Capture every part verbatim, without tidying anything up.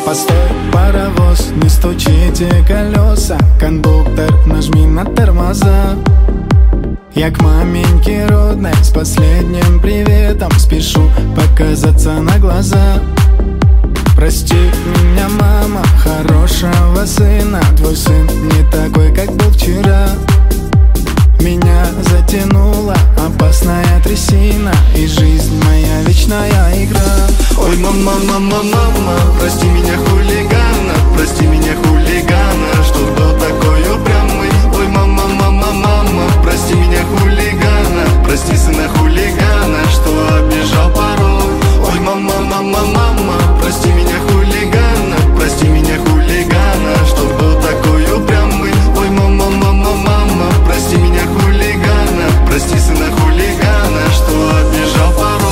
Постой, паровоз, не стучите колеса. Кондуктор, нажми на тормоза. Я к маменьке родной с последним приветом спешу показаться на глаза. Прости меня, мама, хорошего сына. Твой сын не такой, как был вчера. Меня затянула опасная трясина, и жизнь моя вечная игра. Ой, мама, мама, мама, прости меня, хулигана, прости меня, хулигана, что был такой упрямый. Ой, мама, мама, мама, прости меня, хулигана, прости сына хулигана, что обижал порой. Ой, мама, мама, мама, прости меня, хулигана, прости меня, хулигана, что был такой упрямый. Ой, мама, мама, мама, прости меня, хулигана, прости сына хулигана, что обижал порой.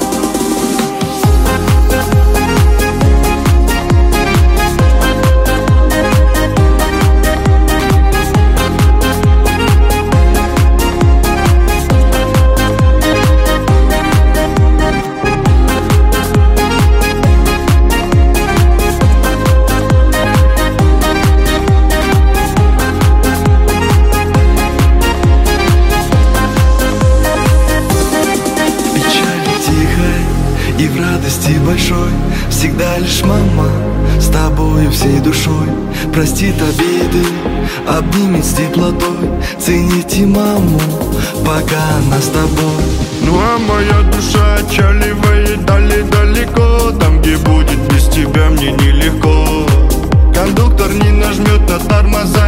И в радости большой всегда лишь мама с тобою всей душой простит обиды, обнимет с теплотой. Цените маму, пока она с тобой. Ну а моя душа отчаливает дали далеко, там, где будет без тебя мне нелегко. Кондуктор не нажмет на тормоза,